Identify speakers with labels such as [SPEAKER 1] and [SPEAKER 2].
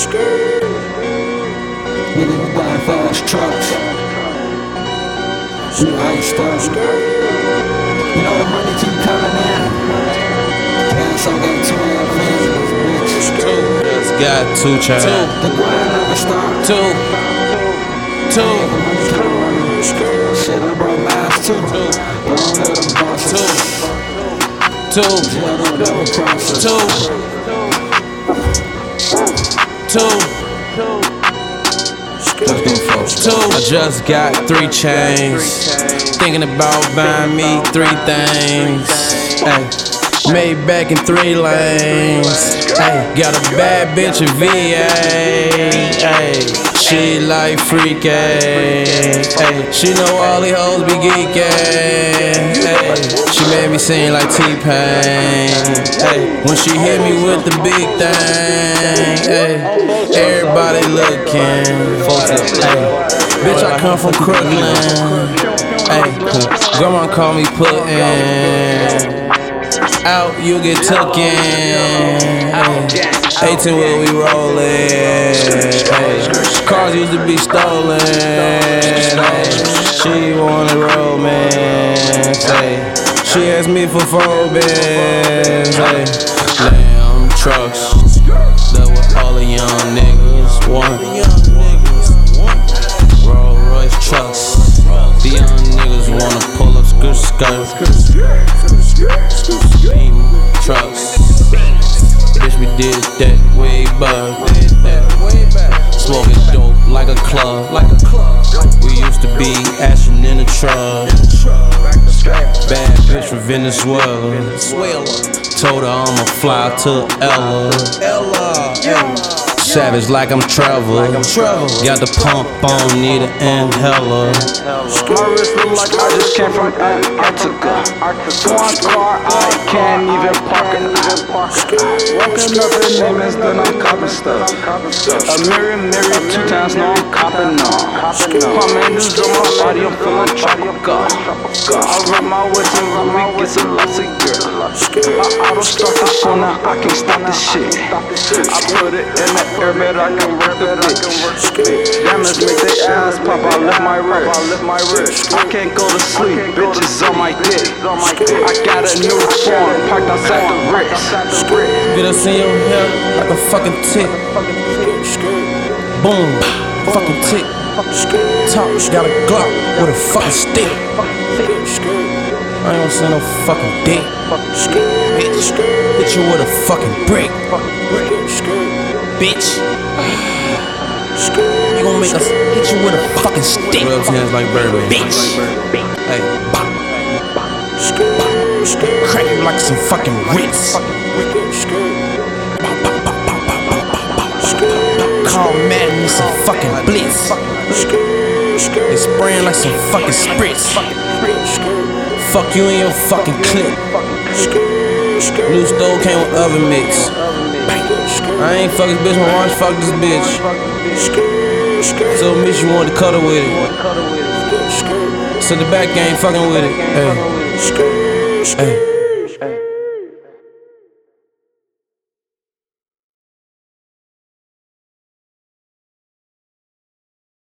[SPEAKER 1] We live by fast trucks. We iced up. You know the money keep coming in. Yeah, so I got 2 friends, bitch.
[SPEAKER 2] Just got 2 child.
[SPEAKER 1] The grind never stop.
[SPEAKER 2] 2.
[SPEAKER 1] Shit, I brought mines too. Don't let them boss us.
[SPEAKER 2] 2.
[SPEAKER 1] Yeah, don't let them cross us. 2. I
[SPEAKER 2] just got 3 chains. Thinking about buying me 3 things. Ay, made back in 3 lanes. Ay, got a bad bitch in VA. Ay, she like freaky. Ay, she know all these hoes be geeking. Ay, she made me sing like T-Pain. Ay, when she hit me with the big thing. Ay, everybody looking. Ay, bitch, I come from Crooklyn. Ay, grandma call me Puddin'. Out, you get tookin'. 18 wheel, we rollin'. Cars used to be stolen. She wanted romance. She asked me for phobia. Lamb trucks, that what all the young niggas want. Rolls Royce trucks, the young niggas wanna pull up skirt. Beam trucks, bitch, we did that way back. Smoking dope like a club. We used to be ashing in the truck. Bad bitch from Venezuela. Told her I'ma fly to Ella. Savage like I'm Trevor. Got the pump on, need an inhaler.
[SPEAKER 3] My wrist look like I just came from Antarctica. One car, I can't even park it. Woken up in Neiman's, then I'm copping stuff. A mirror, 2 times, now I'm copping on. Pumping this drum, my body, I'm feeling tropical. I rub my waist and we get some lots of girl. My auto start the phone, now I can't stop this shit. I put it in the air, but I can work the bitch. Diamonds make they ass pop, I lift my wrist. I can't go to sleep, bitches on my dick. I got a new form, parked outside the Ritz.
[SPEAKER 2] Get us in your hair like a fucking tick. Boom, fucking tick. Top, got a Glock with a fucking stick. I ain't gonna send no fucking dick. Bitch, hit you with a fucking brick. Bitch, you gon' make us hit you with a fucking stick. Rubs hands like Birdman. Bitch, hey, bop, crack you like some fucking Ritz. Call Madden some fucking blitz. They spraying like some fucking spritz. Fuck you and your fucking clip. New stove came with oven mix. I ain't fuck this bitch, my watch fuck this bitch. So bitch, you wanted to cuddle with it. So the back ain't fucking with it. Hey.